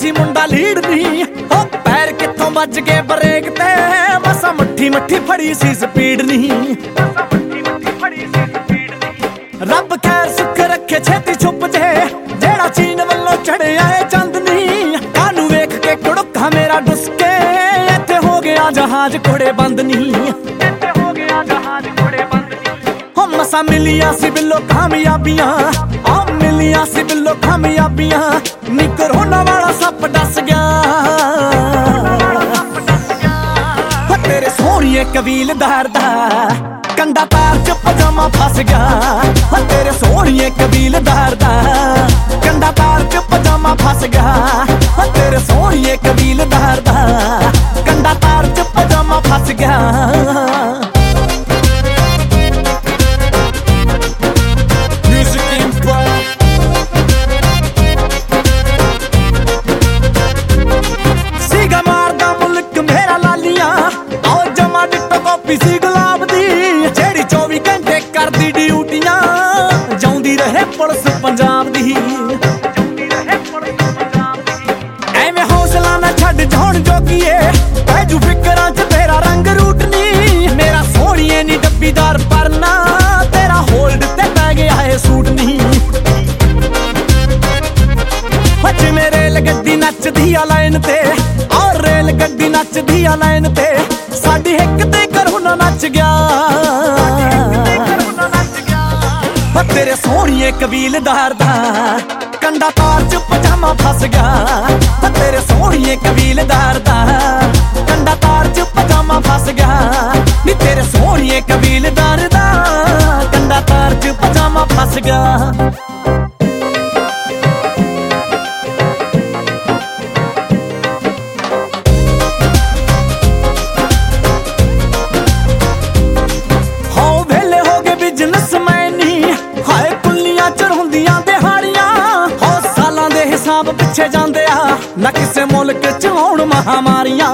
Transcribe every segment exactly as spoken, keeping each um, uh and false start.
ਸੀ ਮੁੰਡਾ ਲੀਡ ਨੀ ਹੋ ਪੈਰ ਕਿੱਥੋਂ ਵੱਜ ਗਏ ਬ੍ਰੇਕ ਤੇ ਮਸਾਂ ਮੱਠੀ ਮੱਠੀ ਫੜੀ ਸੀ ਸਪੀਡ ਨੀ ਰੱਬ ਖੈਰ ਸੁੱਖ ਰੱਖੇ ਛੇਤੀ ਛੁੱਪ ਜੇ ਜਿਹੜਾ ਚੀਨ ਵੱਲੋਂ ਚੜਿਆ ਏ ਚੰਦ ਨੀ ਕਾਨੂੰ ਵੇਖ ਕੇ ਕੁੜਕਾ ਮੇਰਾ ਡੁਸਕੇ ਇੱਥੇ ਹੋ ਗਿਆ ਜਹਾਜ਼ ਕੋੜੇ ਬੰਦ ਨੀ ਇੱਥੇ ਹੋ ਗਿਆ ਜਹਾਜ਼ ਕੋੜੇ ਬੰਦ ਨੀ ਹੋ ਮਸਾਂ ਮਿਲੀਆਂ ਸੀ ਬਿੱਲੋ ਕਾਮਯਾਬੀਆਂ ਆ ਮਿਲੀਆਂ ਸੀ ਬਿੱਲੋ ਕਾਮਯਾਬੀਆਂ ਨੀ ਕਰੋਨਾ ਵਾਲਾ ਸੱਪ ਡਸ ਗਿਆ ਹੋ ਤੇਰੇ ਸੋਹਣੀਏ ਕਬੀਲਦਾਰ ਦਾ ਕੰਡਾ ਤਾਰ ਚ ਪਜਾਮਾ ਫਸ ਗਿਆ ਹੋ ਤੇਰੇ ਸੋਹਣੀਏ ਕਬੀਲਦਾਰ ਦਾ ਕੰਡਾ ਤਾਰ ਚ ਪਜਾਮਾ ਫਸ ਗਿਆ ਹੋ ਤੇਰੇ ਸੋਹਣੀਏ ਕਬੀਲਦਾਰ ਦਾ ਕੰਡਾ ਤਾਰ ਚ ਪਜਾਮਾ ਫਸ ਗਿਆ ਸੀਗਾ ਮਾਰਦਾ ਮੁਲਕ ਮੇਰਾ ਲਾਲੀਆਂ ਆਓ ਜਮਾ ਡਿੱਟੋ ਕਾਪੀ ਸੀ ਗੁਲਾਬ ਦੀ ਜਿਹੜੀ ਚੌਵੀ ਘੰਟੇ ਕਰਦੀ ਡਿਊਟੀਆਂ ਜਾਉਂਦੀ ਰਹੇ ਪੁਲਿਸ ਪੰਜਾਬ ਦੀ ਐਵੇਂ ਹੌਸਲਾ ਨਾ ਛੱਡ ਜਾਣ ਜੋਗੀਏ ਪੈਜੂ ਫਿਕਰਾਂ ਚ ਤੇਰਾ ਰੰਗ ਰੂਟ ਨੀ ਮੇਰਾ ਸੋਹਣੀਏ ਨੀ ਡੱਬੀਦਾਰ ਪਰਨਾ ਤੇਰਾ ਹੋਲਡ ਤੇ ਪੈ ਗਿਆ ਏ ਸੂਟ ਨੀ ਅੱਜ ਮੇਰੇ ਰੇਲ ਗੱਡੀ ਨੱਚਦੀ ਆ ਲਾਈਨ ਤੇ ਔਰ ਰੇਲ ਗੱਡੀ ਨੱਚਦੀ ਆ ਲਾਈਨ ਤੇ ਸਾਡੀ ਹਿੱਕ ਤੇ ਕਰੋਨਾ ਨੱਚ ਗਿਆ ਹੋ ਤੇਰੇ ਸੋਹਣੀਏ ਕਬੀਲਦਾਰ ਦਾ ਕੰਡਾ ਤਾਰ ਚ ਪਜਾਮਾ ਫਸ ਗਿਆ ਹੋ ਤੇਰੇ ਸੋਹਣੀਏ ਕਬੀਲਦਾਰ ਦਾ ਕੰਡਾ ਤਾਰ ਚ ਪਜਾਮਾ ਫਸ ਗਿਆ ਨੀ ਤੇਰੇ ਸੋਹਣੀਏ ਕਬੀਲਦਾਰ ਦਾ ਕੰਡਾ ਤਾਰ ਚ ਪਜਾਮਾ ਫਸ ਗਿਆ ਹਿਸਾਬ ਪਿੱਛੇ ਜਾਂਦੇ ਆ ਨਾ ਕਿਸੇ ਮੁਲਕ ਚ ਆਉਣ ਮਹਾਮਾਰੀਆਂ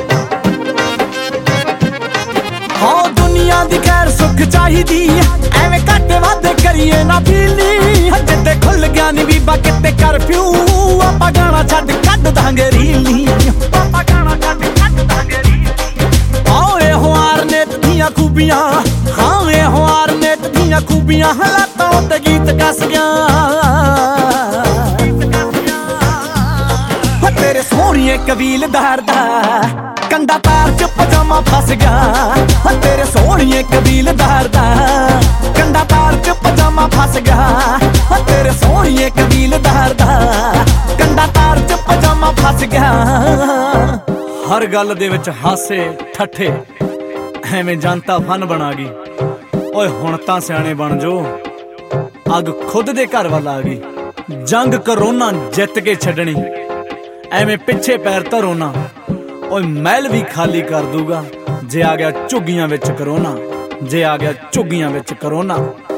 ਹਾਂ ਦੁਨੀਆ ਦੀ ਖੈਰ ਸੁੱਖ ਚਾਹੀਦੀ ਐਵੇਂ ਘਾਟੇ ਵਾਧੇ ਕਰੀਏ ਨਾ ਫੀਲੀ ਜਿੱਦੇ ਖੁੱਲ ਗਿਆ ਨੀ ਬੀਬਾ ਕਿਤੇ ਕਰਫਿਊ ਆਪਾਂ ਗਾਣਾ ਛੱਡ ਕੱਢ ਦਾਂਗੇ ਰੀਲੀ ਆਪਾਂ ਗਾਣਾ ਛੱਡ ਕੱਢ ਦਾਂਗੇ ਰੀਲੀ ਆਓ ਇਹ ਹੁਆਰ ਨੇਤ ਦੀਆਂ ਖੂਬੀਆਂ ਹਾਂ ਇਹ ਹੁਆਰ ਨੇਤ ਦੀਆਂ ਖੂਬੀਆਂ ਹਾਲਾਤਾਂ ਉੱਤੇ ਗੀਤ ਕੱਸ ਗਿਆ ਤੇਰੇ ਸੋਹਣੀਏ ਕਬੀਲਦਾਰ ਦਾ ਕੰਡਾ ਤਾਰ ਚ ਪਜਾਮਾ ਫਸ ਗਿਆ ਹੋ ਤੇਰੇ ਸੋਹਣੀਏ ਕਬੀਲਦਾਰ ਦਾ ਕੰਡਾ ਤਾਰ ਚ ਪਜਾਮਾ ਫਸ ਗਿਆ ਹੋ ਤੇਰੇ ਸੋਹਣੀਏ ਕਬੀਲਦਾਰ ਦਾ ਕੰਡਾ ਤਾਰ ਚ ਪਜਾਮਾ ਫਸ ਗਿਆ ਹਰ ਗੱਲ ਦੇ ਵਿੱਚ ਹਾਸੇ ਠੱਠੇ ਐਵੇਂ ਜਨਤਾ ਫਨ ਬਣਾ ਗਈ ਓਏ ਹੁਣ ਤਾਂ ਸਿਆਣੇ ਬਣ ਜੋ ਅੱਗ ਖੁਦ ਦੇ ਘਰ ਵੱਲ ਆ ਗਈ ਜੰਗ ਕਰੋਨਾ ਜਿੱਤ ਕੇ ਛੱਡਣੀ ਐਵੇਂ ਪਿੱਛੇ ਪੈਰ ਧਰੋ ਨਾ ਓਏ ਮਹਿਲ ਵੀ ਖਾਲੀ ਕਰ ਦੂਗਾ ਜੇ ਆ ਗਿਆ ਝੁੱਗੀਆਂ ਵਿੱਚ ਕਰੋਨਾ ਜੇ ਆ ਗਿਆ ਝੁੱਗੀਆਂ ਵਿੱਚ ਕਰੋਨਾ।